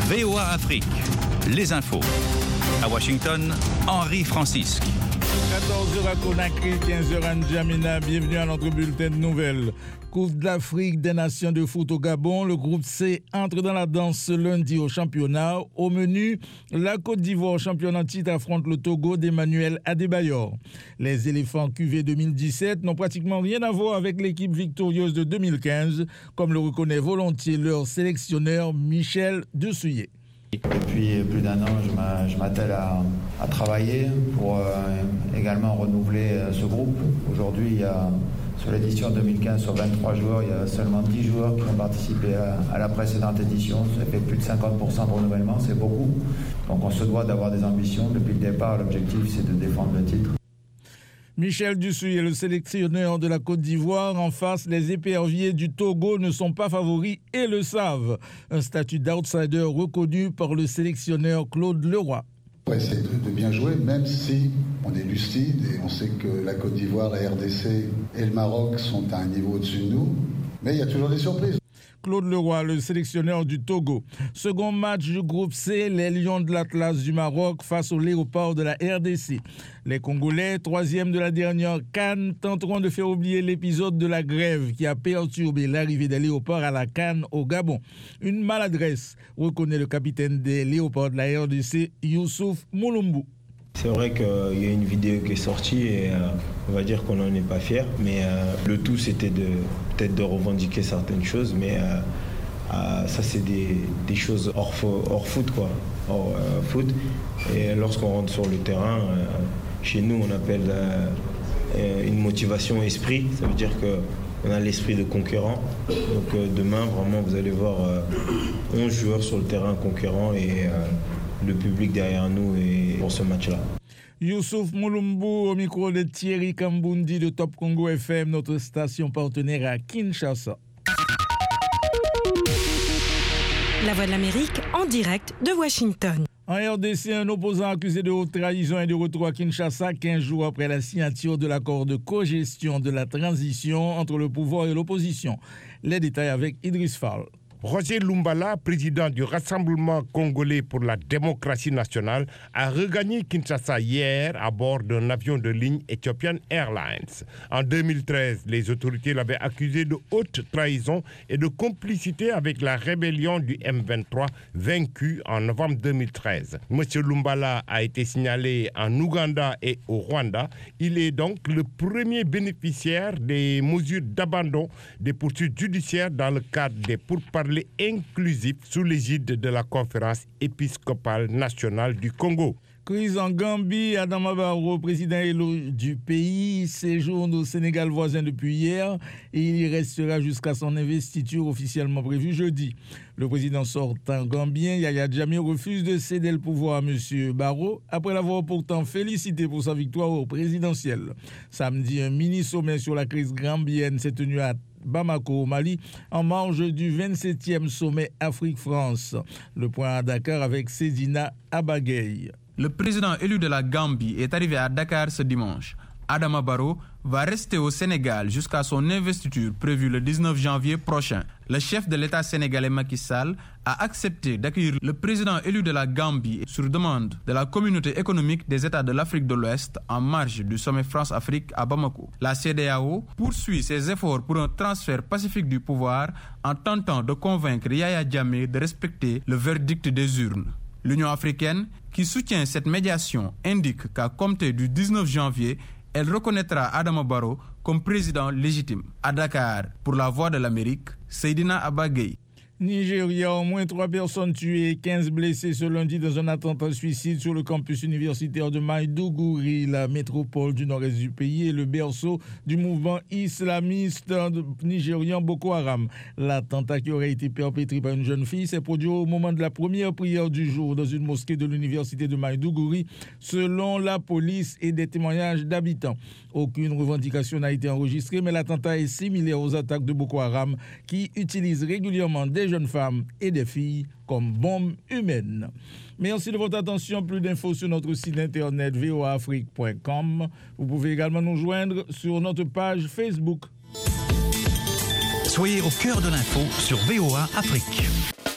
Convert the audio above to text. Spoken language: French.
VOA Afrique, les infos. À Washington, Henri Francisque. 14h à Conakry, 15h à N'Djamena. Bienvenue à notre bulletin de nouvelles. Coupe d'Afrique des Nations de foot au Gabon. Le groupe C entre dans la danse ce lundi au championnat. Au menu, la Côte d'Ivoire, championne en titre, affronte le Togo d'Emmanuel Adebayor. Les éléphants QV 2017 n'ont pratiquement rien à voir avec l'équipe victorieuse de 2015, comme le reconnaît volontiers leur sélectionneur Michel Dessouillet. Depuis plus d'un an, je m'attelle à travailler pour également renouveler ce groupe. Aujourd'hui, il y a, sur l'édition 2015, sur 23 joueurs, il y a seulement 10 joueurs qui ont participé à la précédente édition. Ça fait plus de 50% de renouvellement, c'est beaucoup. Donc on se doit d'avoir des ambitions. Depuis le départ, l'objectif, c'est de défendre le titre. Michel Dessouillet, le sélectionneur de la Côte d'Ivoire. En face, les éperviers du Togo ne sont pas favoris et le savent. Un statut d'outsider reconnu par le sélectionneur Claude Leroy. On va essayer de bien jouer, même si on est lucide et on sait que la Côte d'Ivoire, la RDC et le Maroc sont à un niveau au-dessus de nous. Mais il y a toujours des surprises. Claude Leroy, le sélectionneur du Togo. Second match du groupe C, les Lions de l'Atlas du Maroc face au Léopard de la RDC. Les Congolais, troisième de la dernière CAN, tenteront de faire oublier l'épisode de la grève qui a perturbé l'arrivée des Léopards à la CAN au Gabon. Une maladresse, reconnaît le capitaine des Léopards de la RDC, Youssouf Moulumbu. C'est vrai qu'il y a une vidéo qui est sortie et on va dire qu'on n'en est pas fiers. Mais le tout, c'était peut-être de revendiquer certaines choses. Mais ça, c'est des choses hors foot, quoi. Hors foot. Et lorsqu'on rentre sur le terrain, chez nous, on appelle une motivation esprit. Ça veut dire qu'on a l'esprit de conquérant. Donc demain, vraiment, vous allez voir 11 joueurs sur le terrain conquérant et le public derrière nous et pour ce match-là. Youssouf Moulumbu au micro de Thierry Kambundi de Top Congo FM, notre station partenaire à Kinshasa. La Voix de l'Amérique en direct de Washington. En RDC, un opposant accusé de haute trahison est de retour à Kinshasa 15 jours après la signature de l'accord de cogestion de la transition entre le pouvoir et l'opposition. Les détails avec Idriss Fall. Roger Lumbala, président du Rassemblement congolais pour la démocratie nationale, a regagné Kinshasa hier à bord d'un avion de ligne Ethiopian Airlines. En 2013, les autorités l'avaient accusé de haute trahison et de complicité avec la rébellion du M23 vaincue en novembre 2013. Monsieur Lumbala a été signalé en Ouganda et au Rwanda. Il est donc le premier bénéficiaire des mesures d'abandon des poursuites judiciaires dans le cadre des pourparlers inclusif sous l'égide de la conférence épiscopale nationale du Congo. Crise en Gambie, Adama Barrow, président élu du pays, séjourne au Sénégal voisin depuis hier et il y restera jusqu'à son investiture officiellement prévue jeudi. Le président sortant gambien, Yaya Jammeh, refuse de céder le pouvoir à M. Barrow après l'avoir pourtant félicité pour sa victoire au présidentiel. Samedi, un mini-sommet sur la crise gambienne s'est tenu à Bamako au Mali, en marge du 27e sommet Afrique-France. Le point à Dakar avec Sedina Abagay. Le président élu de la Gambie est arrivé à Dakar ce dimanche. Adama Barrow va rester au Sénégal jusqu'à son investiture prévue le 19 janvier prochain. Le chef de l'État sénégalais Macky Sall a accepté d'accueillir le président élu de la Gambie sur demande de la communauté économique des États de l'Afrique de l'Ouest en marge du sommet France-Afrique à Bamako. La CEDEAO poursuit ses efforts pour un transfert pacifique du pouvoir en tentant de convaincre Yaya Jammeh de respecter le verdict des urnes. L'Union africaine, qui soutient cette médiation, indique qu'à compter du 19 janvier, elle reconnaîtra Adama Barrow comme président légitime. À Dakar, pour la Voix de l'Amérique, Seydina Abagay. Nigeria, au moins 3 personnes tuées et 15 blessées ce lundi dans un attentat suicide sur le campus universitaire de Maïdougouri, la métropole du nord-est du pays et le berceau du mouvement islamiste nigérian Boko Haram. L'attentat qui aurait été perpétré par une jeune fille s'est produit au moment de la première prière du jour dans une mosquée de l'université de Maïdougouri, selon la police et des témoignages d'habitants. Aucune revendication n'a été enregistrée, mais l'attentat est similaire aux attaques de Boko Haram qui utilisent régulièrement des jeunes femmes et des filles comme bombes humaines. Merci de votre attention. Plus d'infos sur notre site internet voaafrique.com. Vous pouvez également nous joindre sur notre page Facebook. Soyez au cœur de l'info sur VOA Afrique.